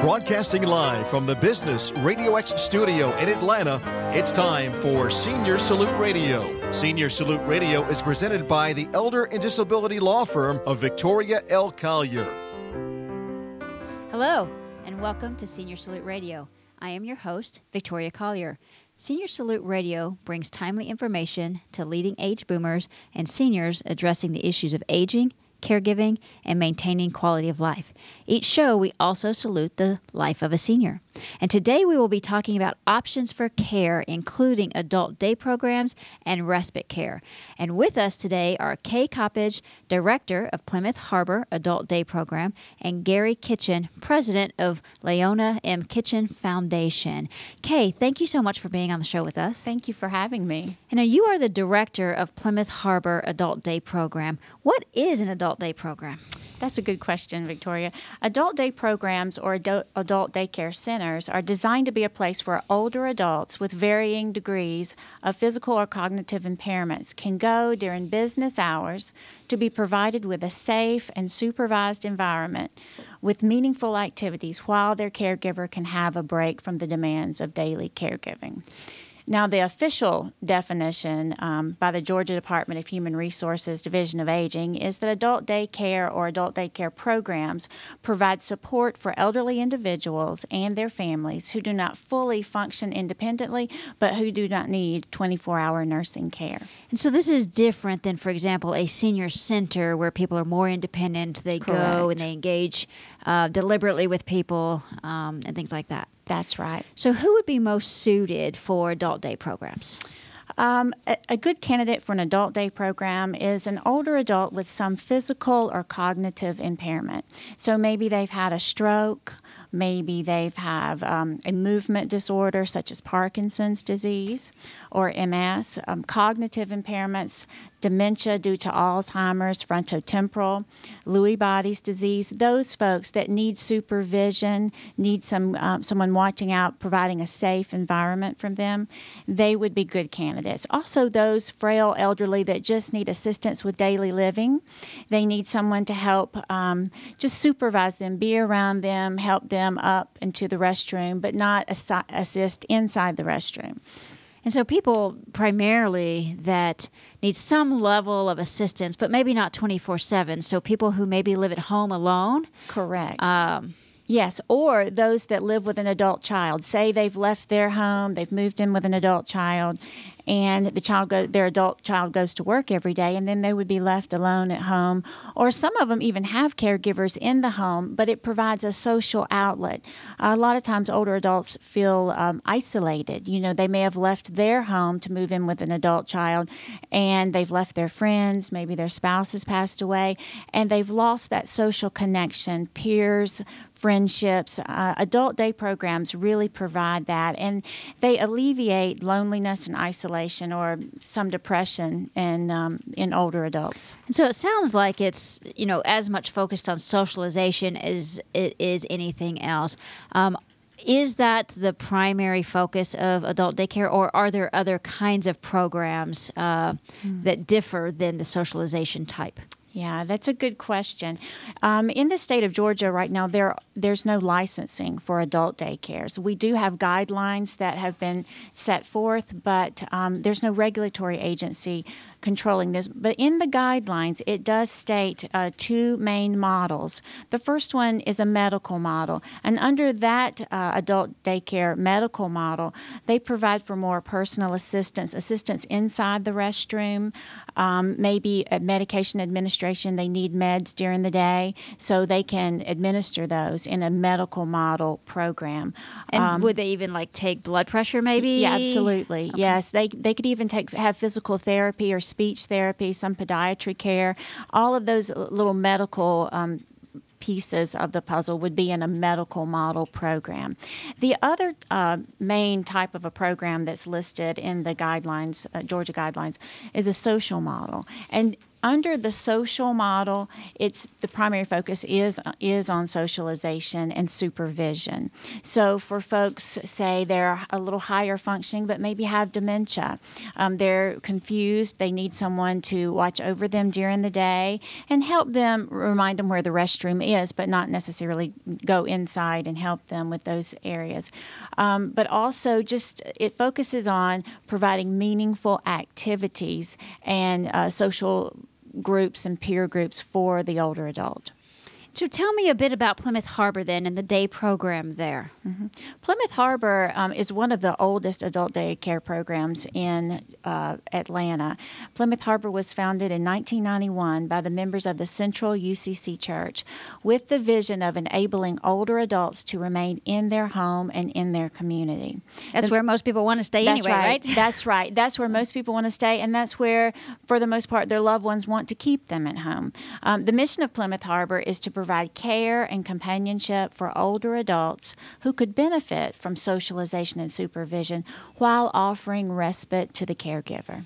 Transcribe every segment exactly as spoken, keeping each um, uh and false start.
Broadcasting live from the Business Radio X studio in Atlanta, it's time for Senior Salute Radio. Senior Salute Radio is presented by the Elder and Disability Law Firm of Victoria L. Collier. Hello, and welcome to Senior Salute Radio. I am your host, Victoria Collier. Senior Salute Radio brings timely information to leading age boomers and seniors addressing the issues of aging, caregiving, and maintaining quality of life. Each show, we also salute the life of a senior. And today we will be talking about options for care, including adult day programs and respite care. And with us today are Kay Coppage, Director of Plymouth Harbor Adult Day Program, and Gary Kitchen, President of Leona M. Kitchen Foundation. Kay, thank you so much for being on the show with us. Thank you for having me. And now you are the Director of Plymouth Harbor Adult Day Program. What is an adult day program? That's a good question, Victoria. Adult day programs or adult, adult daycare centers are designed to be a place where older adults with varying degrees of physical or cognitive impairments can go during business hours to be provided with a safe and supervised environment with meaningful activities while their caregiver can have a break from the demands of daily caregiving. Now, the official definition um, by the Georgia Department of Human Resources Division of Aging is that adult daycare or adult daycare programs provide support for elderly individuals and their families who do not fully function independently, but who do not need twenty-four hour nursing care. And so this is different than, for example, a senior center where people are more independent. They Correct. go and they engage uh, deliberately with people um, and things like that. That's right. So who would be most suited for adult day programs? Um, a, a good candidate for an adult day program is an older adult with some physical or cognitive impairment. So maybe they've had a stroke, maybe they've have um, a movement disorder such as Parkinson's disease or M S, um, cognitive impairments, dementia due to Alzheimer's, frontotemporal, Lewy bodies disease. Those folks that need supervision, need some um, someone watching out, providing a safe environment for them, they would be good candidates. Also, those frail elderly that just need assistance with daily living, they need someone to help um, just supervise them, be around them, help them up into the restroom, but not assi- assist inside the restroom. And so people primarily that need some level of assistance, but maybe not twenty-four seven. So people who maybe live at home alone. Correct. Um, Yes, or those that live with an adult child. Say they've left their home, they've moved in with an adult child, and the child go, their adult child goes to work every day, and then they would be left alone at home. Or some of them even have caregivers in the home, but it provides a social outlet. A lot of times older adults feel um, isolated. You know, they may have left their home to move in with an adult child, and they've left their friends, maybe their spouse has passed away, and they've lost that social connection, peers, friendships. Uh, adult day programs really provide that, and they alleviate loneliness and isolation or some depression in um, in older adults. and so it sounds like it's, you know, as much focused on socialization as it is anything else. Um, is that the primary focus of adult daycare, or are there other kinds of programs uh, mm. that differ than the socialization type? Yeah, that's a good question. Um, in the state of Georgia right now, there there's no licensing for adult daycares. We do have guidelines that have been set forth, but um, there's no regulatory agency controlling this. But in the guidelines, it does state uh, two main models. The first one is a medical model, and under that uh, adult daycare medical model, they provide for more personal assistance, assistance inside the restroom, um, maybe a medication administration. They need meds during the day, so they can administer those in a medical model program. And um, would they even like take blood pressure maybe? Yeah, absolutely. Okay. Yes, they they could even take have physical therapy or speech therapy, some podiatry care. All of those little medical um, pieces of the puzzle would be in a medical model program. The other uh, main type of a program that's listed in the guidelines, uh, Georgia guidelines, is a social model. And under the social model, it's the primary focus is is on socialization and supervision. So for folks, say they're a little higher functioning, but maybe have dementia, um, they're confused, they need someone to watch over them during the day and help them, remind them where the restroom is, but not necessarily go inside and help them with those areas. Um, but also just it focuses on providing meaningful activities and uh, social groups and peer groups for the older adult. So tell me a bit about Plymouth Harbor then and the day program there. Mm-hmm. Plymouth Harbor um, is one of the oldest adult day care programs in uh, Atlanta. Plymouth Harbor was founded in nineteen ninety-one by the members of the Central U C C Church with the vision of enabling older adults to remain in their home and in their community. That's the, where most people want to stay that's anyway, right? right? That's right. That's where most people want to stay, and that's where, for the most part, their loved ones want to keep them at home. Um, the mission of Plymouth Harbor is to provide care and companionship for older adults who could benefit from socialization and supervision while offering respite to the caregiver.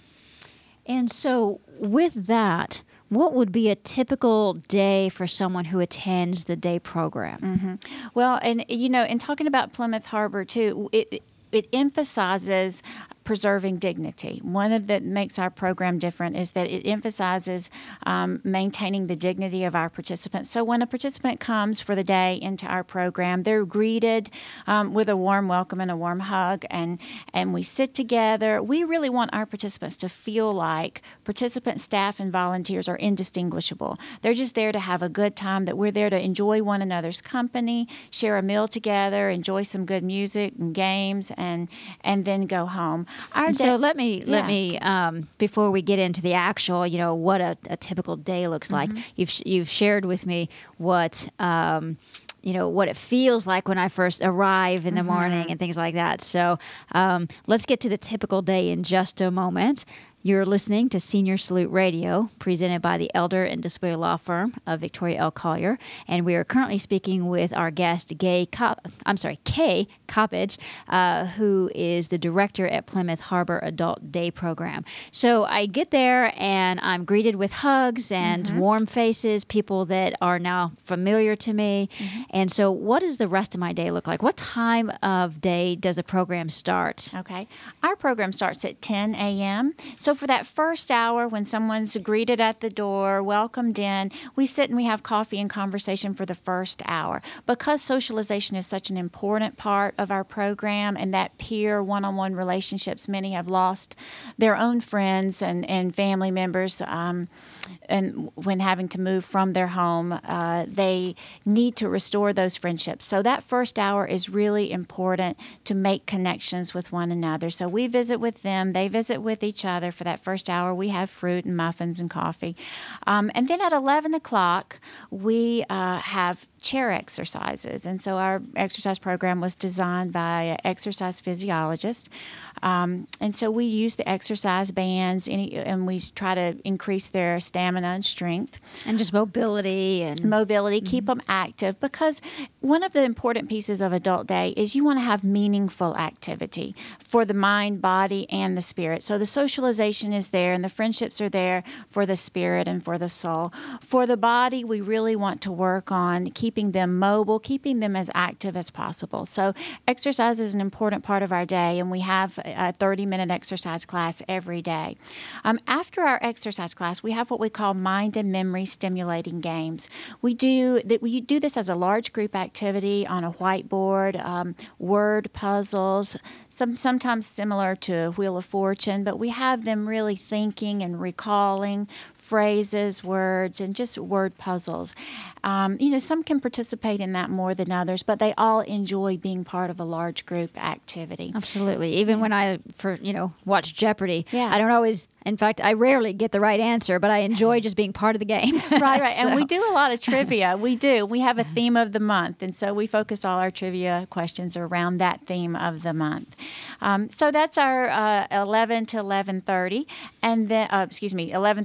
And so with that, what would be a typical day for someone who attends the day program? Mm-hmm. Well, and you know, in talking about Plymouth Harbor too, it it emphasizes preserving dignity. One of that makes our program different is that it emphasizes um, maintaining the dignity of our participants. So when a participant comes for the day into our program, they're greeted um, with a warm welcome and a warm hug, and, and we sit together. We really want our participants to feel like participants, staff, and volunteers are indistinguishable. They're just there to have a good time, that we're there to enjoy one another's company, share a meal together, enjoy some good music and games, and, and then go home. Our and day, so let me let yeah. me um, before we get into the actual, you know, what a, a typical day looks like. Mm-hmm. You've you've shared with me what. Um, you know, what it feels like when I first arrive in the Mm-hmm. morning and things like that. So um, let's get to the typical day in just a moment. You're listening to Senior Salute Radio, presented by the Elder and Disability Law Firm of Victoria L. Collier, and we are currently speaking with our guest, Gay Cop- I'm sorry, Kay Coppage, uh, who is the director at Plymouth Harbor Adult Day Program. So I get there and I'm greeted with hugs and Mm-hmm. warm faces, people that are now familiar to me. Mm-hmm. And so, what does the rest of my day look like? What time of day does the program start? Okay. Our program starts at ten a.m. So for that first hour, when someone's greeted at the door, welcomed in, we sit and we have coffee and conversation for the first hour. Because socialization is such an important part of our program, and that peer one-on-one relationships, many have lost their own friends and, and family members, um, and when having to move from their home, uh, they need to restore those friendships. So that first hour is really important to make connections with one another. So we visit with them, they visit with each other. For that first hour, we have fruit and muffins and coffee. Um, and then at eleven o'clock, we uh, have chair exercises. And so our exercise program was designed by an exercise physiologist. Um, and so we use the exercise bands, any, and we try to increase their stamina and strength. And just mobility and Mobility, keep them active, because one of the important pieces of Adult Day is you want to have meaningful activity for the mind, body, and the spirit. So the socialization is there and the friendships are there for the spirit and for the soul. For the body, we really want to work on keeping them mobile, keeping them as active as possible. So exercise is an important part of our day, and we have a thirty-minute exercise class every day. Um, after our exercise class, we have what we call mind and memory stimulating games. We do that. We do this as a large group activity on a whiteboard, um, word puzzles, some sometimes similar to Wheel of Fortune, but we have them really thinking and recalling phrases, words, and just word puzzles. Um, you know, some can participate in that more than others, but they all enjoy being part of a large group activity. Absolutely. Even when I, for you know, watch Jeopardy, Yeah. I don't always, in fact, I rarely get the right answer, but I enjoy just being part of the game. Right, right. And So- we do a lot of trivia. We do. We have a theme of the month, and so we focus all our trivia questions around that theme of the month. Um, so that's our uh, eleven to eleven thirty, and then, uh, excuse me, eleven thirty to twelve.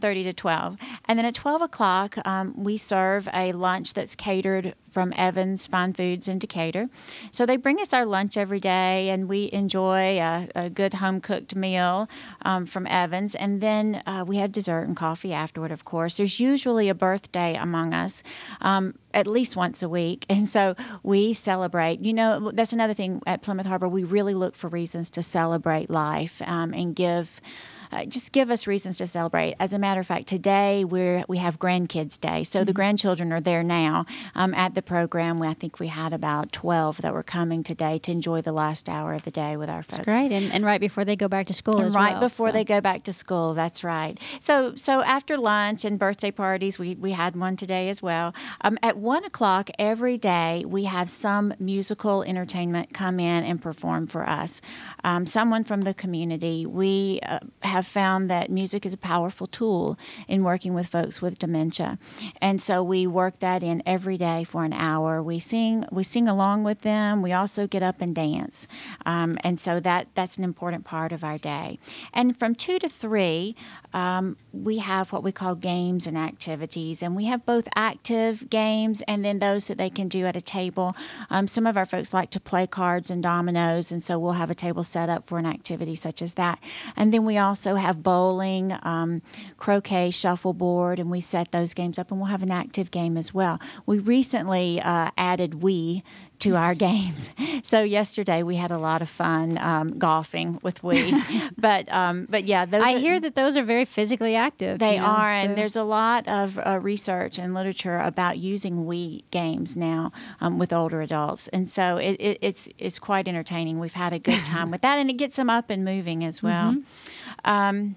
twelve. And then at twelve o'clock, um, we serve a lunch that's catered from Evans Fine Foods in Decatur. So they bring us our lunch every day, and we enjoy a, a good home-cooked meal um, from Evans. And then uh, we have dessert and coffee afterward, of course. There's usually a birthday among us um, at least once a week. And so we celebrate. You know, that's another thing at Plymouth Harbor. We really look for reasons to celebrate life um, and give Uh, just give us reasons to celebrate. As a matter of fact, today we're we have Grandkids Day, so mm-hmm. the grandchildren are there now um, at the program. We, I think we had about twelve that were coming today to enjoy the last hour of the day with our folks. That's great, and, and right before they go back to school and as right well. before so. they go back to school, that's right. So so after lunch and birthday parties, we, we had one today as well. Um, at one o'clock every day, we have some musical entertainment come in and perform for us. Um, someone from the community. We uh, have found that music is a powerful tool in working with folks with dementia, and so we work that in every day for an hour. We sing, we sing along with them. We also get up and dance, um, and so that that's an important part of our day. And from two to three, um, we have what we call games and activities, and we have both active games and then those that they can do at a table. Um, some of our folks like to play cards and dominoes, and so we'll have a table set up for an activity such as that. And then we also have bowling, um, croquet, shuffleboard, and we set those games up, and we'll have an active game as well. We recently uh, added Wii to our games. So yesterday we had a lot of fun um, golfing with Wii. but um, but yeah, those I are, hear that those are very physically active. They you know, are, so. and there's a lot of uh, research and literature about using Wii games now um, with older adults, and so it, it, it's it's quite entertaining. We've had a good time with that, and it gets them up and moving as well. Mm-hmm. Um,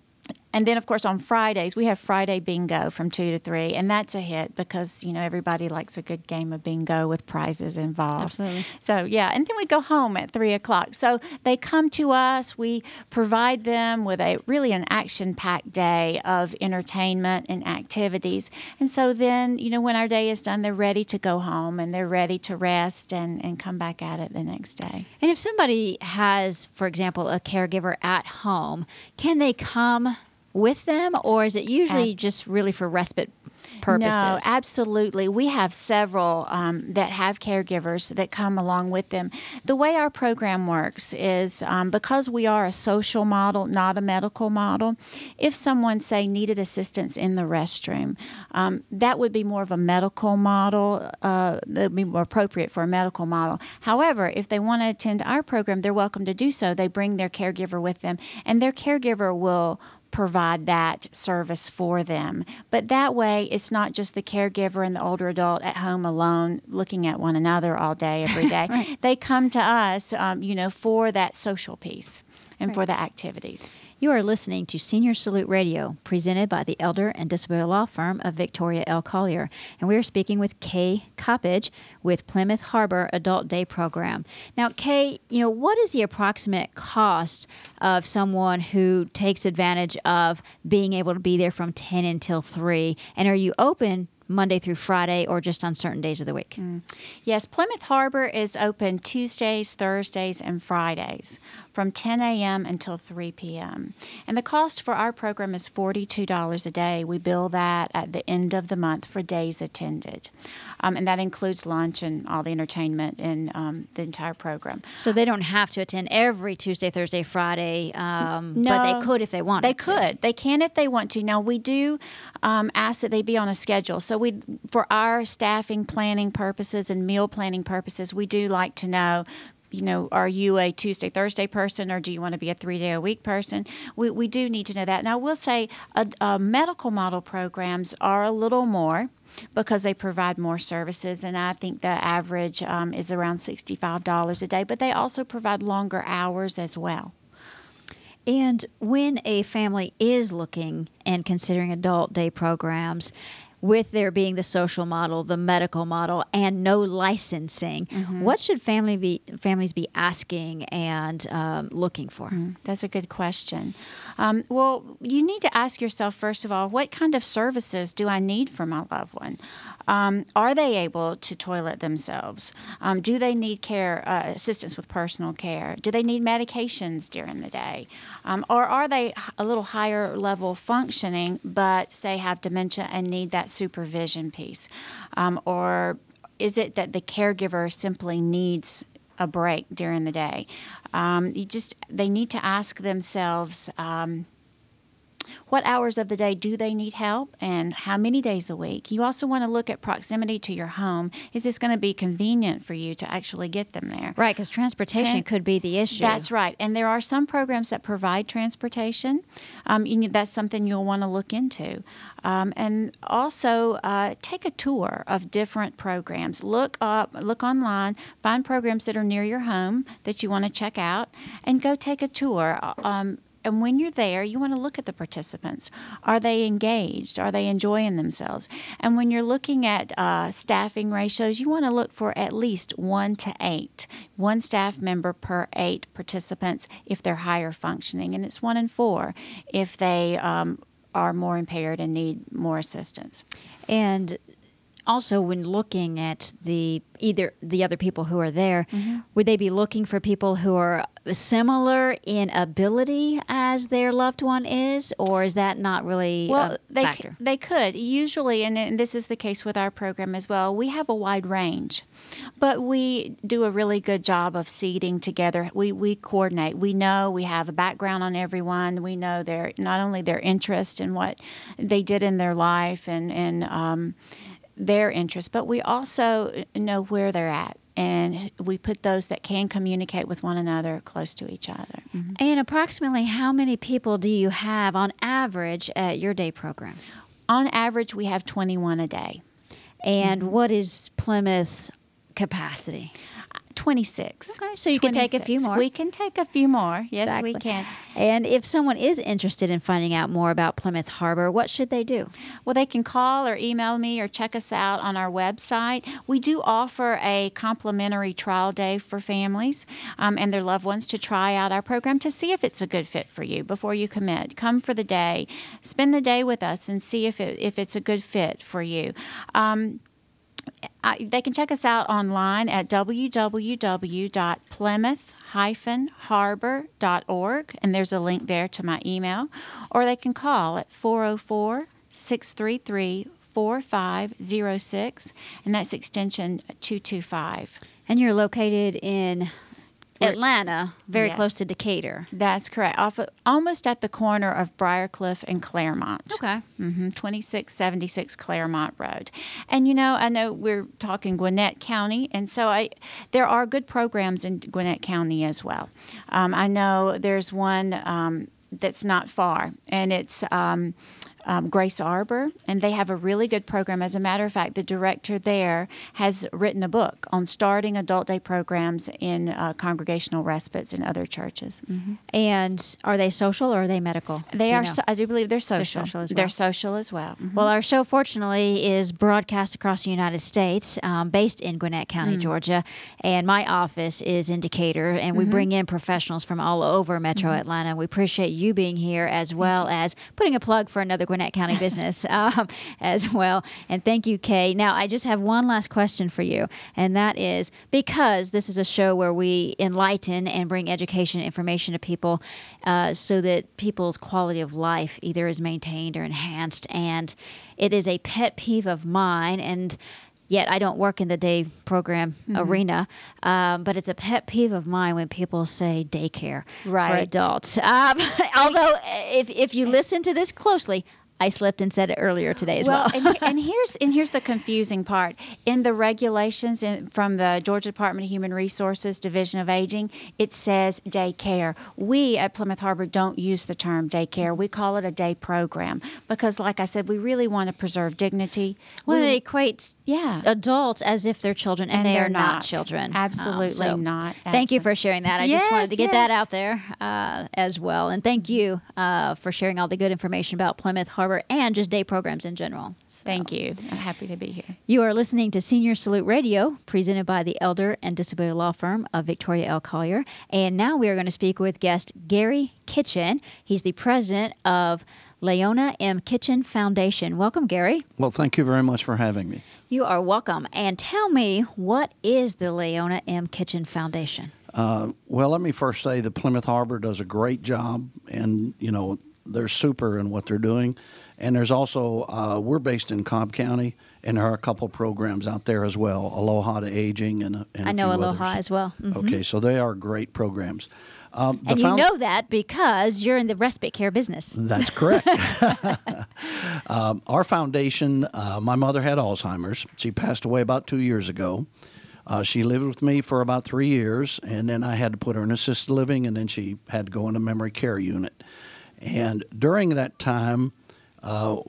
And then, of course, on Fridays, we have Friday bingo from two to three, and that's a hit because, you know, everybody likes a good game of bingo with prizes involved. Absolutely. So, yeah, and then we go home at three o'clock. So they come to us. We provide them with a really an action-packed day of entertainment and activities. And so then, you know, when our day is done, they're ready to go home, and they're ready to rest and, and come back at it the next day. And if somebody has, for example, a caregiver at home, can they come with them, or is it usually Ab- just really for respite purposes? No, absolutely. We have several um, that have caregivers that come along with them. The way our program works is um, because we are a social model, not a medical model, if someone, say, needed assistance in the restroom, um, that would be more of a medical model. Uh, that would be more appropriate for a medical model. However, if they want to attend our program, they're welcome to do so. They bring their caregiver with them, and their caregiver will provide that service for them. But that way, it's not just the caregiver and the older adult at home alone looking at one another all day, every day. Right. They come to us, um, you know, for that social piece and right. for the activities. You are listening to Senior Salute Radio, presented by the Elder and Disability Law Firm of Victoria L. Collier. And we are speaking with Kay Coppage with Plymouth Harbor Adult Day Program. Now, Kay, you know, what is the approximate cost of someone who takes advantage of being able to be there from ten until three? And are you open Monday through Friday or just on certain days of the week? Mm. Yes, Plymouth Harbor is open Tuesdays, Thursdays, and Fridays from ten a.m. until three p.m. And the cost for our program is forty-two dollars a day. We bill that at the end of the month for days attended. Um, and that includes lunch and all the entertainment and um, the entire program. So they don't have to attend every Tuesday, Thursday, Friday, um, no, but they could if they wanted they to. They could. They can if they want to. Now, we do um, ask that they be on a schedule. So we, for our staffing planning purposes and meal planning purposes, we do like to know, you know, are you a Tuesday, Thursday person, or do you want to be a three-day-a-week person? We we do need to know that. Now, I will say uh, uh, medical model programs are a little more because they provide more services, and I think the average um, is around sixty-five dollars a day, but they also provide longer hours as well. And when a family is looking and considering adult day programs, with there being the social model, the medical model, and no licensing, mm-hmm. what should family be, families be asking and um, looking for? Mm, that's a good question. Um, well, you need to ask yourself, first of all, what kind of services do I need for my loved one? Um, are they able to toilet themselves? Um, do they need care, uh, assistance with personal care? Do they need medications during the day? Um, or are they a little higher level functioning, but say have dementia and need that supervision piece? Um, or is it that the caregiver simply needs a break during the day? Um, you just they need to ask themselves, um, what hours of the day do they need help, and how many days a week? You also want to look at proximity to your home. Is this going to be convenient for you to actually get them there? Right, because transportation Tran- could be the issue. That's right. And there are some programs that provide transportation. Um, you need, that's something you'll want to look into. Um, and also uh, take a tour of different programs. Look up, look online, find programs that are near your home that you want to check out, and go take a tour. Um, And when you're there, you want to look at the participants. Are they engaged? Are they enjoying themselves? And when you're looking at uh, staffing ratios, you want to look for at least one to eight. One staff member per eight participants if they're higher functioning. And it's one in four if they um, are more impaired and need more assistance. And also, when looking at the either the other people who are there, mm-hmm. would they be looking for people who are similar in ability as their loved one is, or is that not really well, a they factor? C- they could usually, and, and this is the case with our program as well. We have a wide range, but we do a really good job of seeding together. We we coordinate. We know we have a background on everyone. We know their not only their interest in what they did in their life and and um, their interest, but we also know where they're at. And we put those that can communicate with one another close to each other. Mm-hmm. And approximately how many people do you have on average at your day program? On average, we have twenty-one a day. And mm-hmm. what is Plymouth's capacity? twenty-six. Okay, so you can take a few more. We can take a few more. Yes, exactly. we can. And if someone is interested in finding out more about Plymouth Harbor, what should they do? Well, they can call or email me or check us out on our website. We do offer a complimentary trial day for families um, and their loved ones to try out our program to see if it's a good fit for you before you commit. Come for the day. Spend the day with us and see if it, if it's a good fit for you. Um, I, they can check us out online at w w w dot plymouth dash harbor dot org, and there's a link there to my email. Or they can call at four oh four, six three three, four five oh six, and that's extension two two five. And you're located in Atlanta, very yes. close to Decatur. That's correct. Off of, almost at the corner of Briarcliff and Claremont. Okay. Mm-hmm. twenty-six seventy-six Claremont Road. And, you know, I know we're talking Gwinnett County, and so I there are good programs in Gwinnett County as well. Um, I know there's one um, that's not far, and it's um, um, Grace Arbor, and they have a really good program. As a matter of fact, the director there has written a book on starting adult day programs in uh, congregational respites in other churches. Mm-hmm. And are they social or are they medical? They do are. know? So, I do believe they're social. They're social as well. They're social as well. Mm-hmm. Well, our show, fortunately, is broadcast across the United States, um, based in Gwinnett County, mm. Georgia, and my office is in Decatur, and we mm-hmm. bring in professionals from all over Metro mm-hmm. Atlanta. We appreciate you being here, as well as putting a plug for another Gwinnett County business um, as well. And thank you, Kay. Now, I just have one last question for you, and that is, because this is a show where we enlighten and bring education and information to people uh, so that people's quality of life either is maintained or enhanced, and it is a pet peeve of mine, and yet I don't work in the day program mm-hmm. arena, um, but it's a pet peeve of mine when people say daycare right. for adults. Um, although, if if you listen to this closely, I slipped and said it earlier today as well. well. and, and here's and here's the confusing part. In the regulations in, from the Georgia Department of Human Resources, Division of Aging, it says daycare. We at Plymouth Harbor don't use the term daycare. We call it a day program because, like I said, we really want to preserve dignity. Well, we, it equates yeah. adults as if they're children, and, and they are not. not children. Absolutely um, so Thank not. Absolutely. you for sharing that. I yes, just wanted to get yes. that out there uh, as well. And thank you uh, for sharing all the good information about Plymouth Harbor and just day programs in general. So. Thank you. I'm happy to be here. You are listening to Senior Salute Radio, presented by the Elder and Disability Law Firm of Victoria L. Collier. And now we are going to speak with guest Gary Kitchen. He's the president of Leona M. Kitchen Foundation. Welcome, Gary. Well, thank you very much for having me. You are welcome. And tell me, what is the Leona M. Kitchen Foundation? Uh, well, let me first say that Plymouth Harbor does a great job, and, you know, they're super in what they're doing. And there's also, uh, we're based in Cobb County, and there are a couple programs out there as well, Aloha to Aging and, and I a know few Aloha others. as well. Mhm. Okay, so they are great programs. Um, the And you found- know that because you're in the respite care business. That's correct. um, our foundation, uh, my mother had Alzheimer's. She passed away about two years ago. Uh, she lived with me for about three years, and then I had to put her in assisted living, and then she had to go in a memory care unit. And during that time, uh,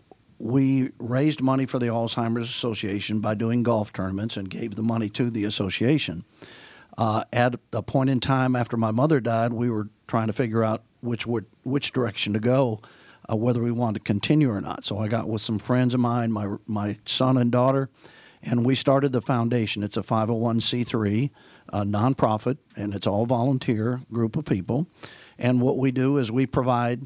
we raised money for the Alzheimer's Association by doing golf tournaments and gave the money to the association. Uh, at a point in time after my mother died, we were trying to figure out which would, which direction to go, uh, whether we wanted to continue or not. So I got with some friends of mine, my my son and daughter, and we started the foundation. It's a five oh one c three, a nonprofit, and it's all volunteer group of people. And what we do is we provide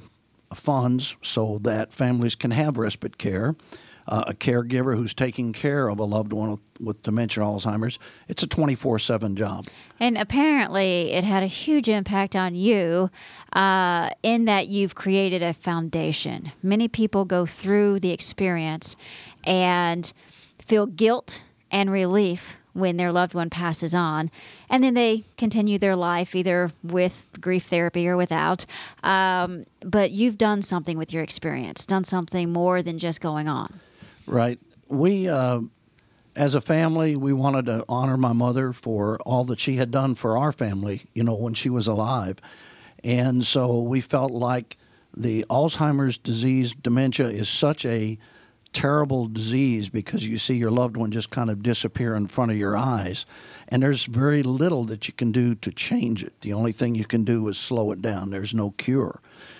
funds so that families can have respite care. Uh, a caregiver who's taking care of a loved one with, with dementia or Alzheimer's, it's a twenty-four seven job. And apparently it had a huge impact on you uh, in that you've created a foundation. Many people go through the experience and feel guilt and relief when their loved one passes on, and then they continue their life either with grief therapy or without. Um, but you've done something with your experience, done something more than just going on. Right. We, uh, as a family, we wanted to honor my mother for all that she had done for our family, you know, when she was alive. And so we felt like the Alzheimer's disease, dementia, is such a terrible disease because you see your loved one just kind of disappear in front of your eyes. And there's very little that you can do to change it. The only thing you can do is slow it down. There's no cure.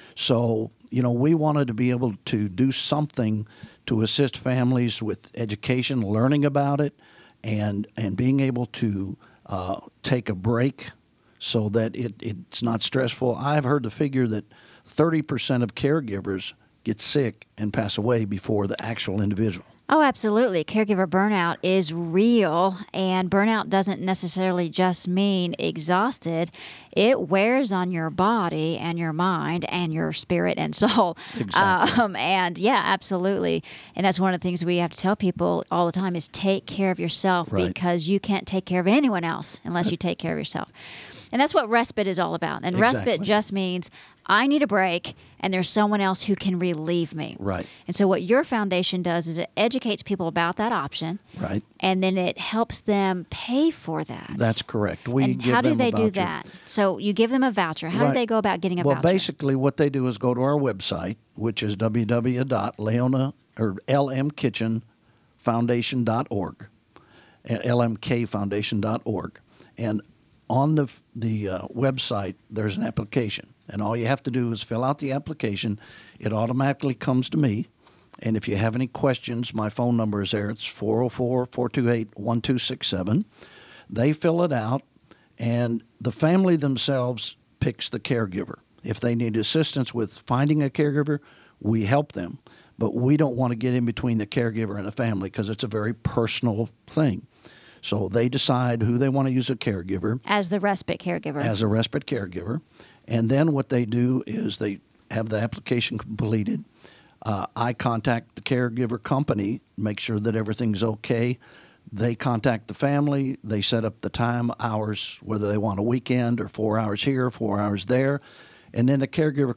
So, you know, we wanted to be able to do something to assist families with education, learning about it, and and being able to uh, take a break so that it, it's not stressful. I've heard the figure that thirty percent of caregivers get sick and pass away before the actual individual. Oh, absolutely. Caregiver burnout is real, and burnout doesn't necessarily just mean exhausted. It wears on your body and your mind and your spirit and soul. Exactly. Um, and yeah, absolutely. And that's one of the things we have to tell people all the time is take care of yourself, Right. because you can't take care of anyone else unless you take care of yourself. And that's what respite is all about. And Exactly. respite just means I need a break and there's someone else who can relieve me. Right. And so what your foundation does is it educates people about that option. Right. And then it helps them pay for that. That's correct. We and give how do them a they do voucher. that? So you give them a voucher. How Right. do they go about getting a well, voucher? basically, what they do is go to our website, which is w w w dot leona or l m kitchen foundation dot org, l m k foundation dot org, and on the the uh, website there's an application, and all you have to do is fill out the application. It automatically comes to me, and if you have any questions, my phone number is there. It's four oh four, four two eight, one two six seven. They fill it out, and the family themselves picks the caregiver. If they need assistance with finding a caregiver, we help them. But we don't want to get in between the caregiver and the family because it's a very personal thing. So they decide who they want to use a caregiver. As the respite caregiver. As a respite caregiver. And then what they do is they have the application completed. Uh, I contact the caregiver company, make sure that everything's okay. They contact the family. They set up the time, hours, whether they want a weekend or four hours here, four hours there. And then the caregiver